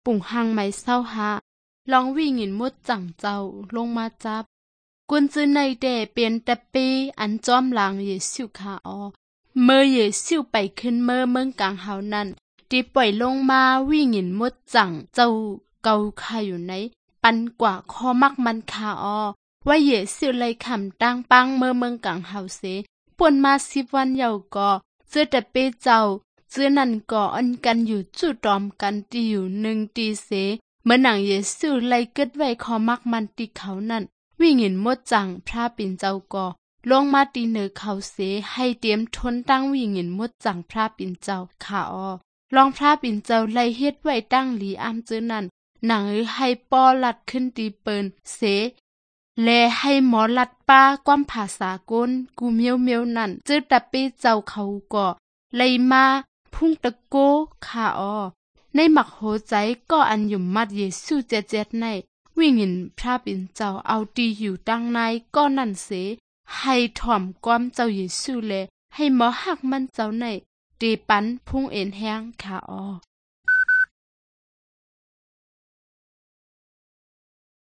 ปุ่งหังไหมเศร้าหาลองวิ่งหินมดจังเจ้าลงมาจับกุนจื้อในเดเป็นแต่ปีอันจอมหลังเยซูค่ะเมื่อเยซูไปขึ้นเมื่อเมืองกลางเฮานั้นที่ปล่อยลงมาวิ่งหินมดจังเจ้าเกาค่ะอยู่ในปันกว่าคอมักมันค่ะว่าเยซูเลยคำตั้งปังเมื่อเมืองกลางเฮาเสป่วนมา10 วันเยาก็เจอแต่เปเจ้าเจื้อนั่นก็อันกันอยู่จู่ตอมกันตีอยู่1ตีเสเมื่อหนังเยซูไล่กึดไว้คอมักมันติเขานั่นวิ่งหินมดจังพระปิ่นเจ้าก็ลงมาตีเหนือเขาเสให้เตรียมทนตั้งวิ่งหินมดจังพระปิ่นเจ้าค่ะลองพระปิ่นเจ้าไล่เฮ็ดไว้ตั้งหลีอามเจื้อนั่นหนังให้ป้อลัดขึ้นตีเปินเสและให้หมอลัดป้าความภาษากลกูเมียวนั่นจื้อแต่เปเจ้าเขาก็เลยมาพุ่งตะโกค่ะในหมักโหใจก็อันหยุ่มมัดเยซูเจ็ดในวิ่งหินพระปิ่นเจ้าเอาตีอยู่ตั้งในก็นั่นเสให้ถ่อมความเจ้าเยซูแลให้หมอหักมันเจ้าในตีปันพุ่งเอ็นแห้งค่ะ